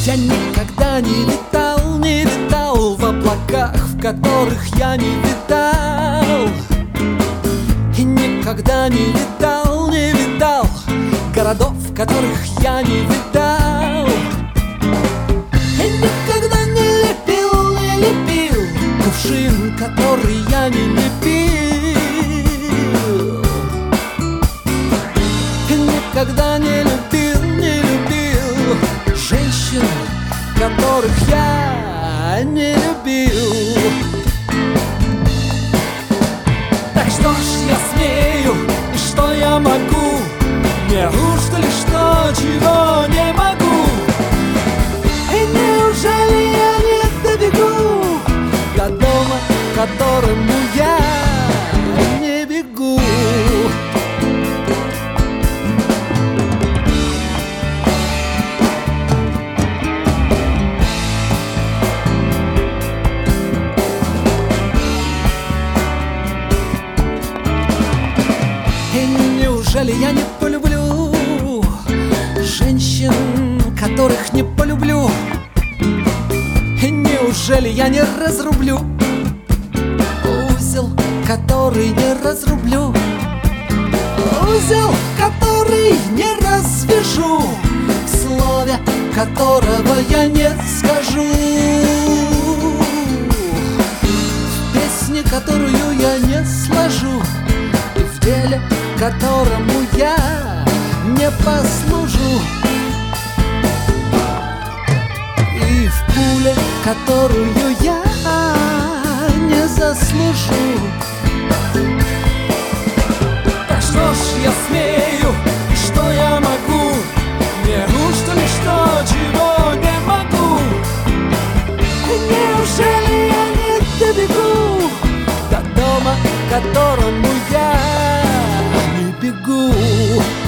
Я никогда не летал в облаках, в которых я не витал. И никогда не видал городов, в которых я не видал. И никогда не лепил кувшин, который я не лепил. И никогда не любил женщин, которых я не любил. Так что ж я смею, и что я могу? Неужто ли что, чего не могу? И неужели я не добегу до дома, к которому я не бегу? Неужели я не полюблю женщин, которых не полюблю? И неужели я не разрублю узел, который не разрублю? Узел, который не развяжу, в слове которого я не скажу, в песне, которую я не сложу, в деле, которому я не послужу, и в пуле, которую я не заслужу. Так что ж я смею, и что я могу? Неужто ли что, чего не могу? Неужели я не добегу до дома, к которому я бегу?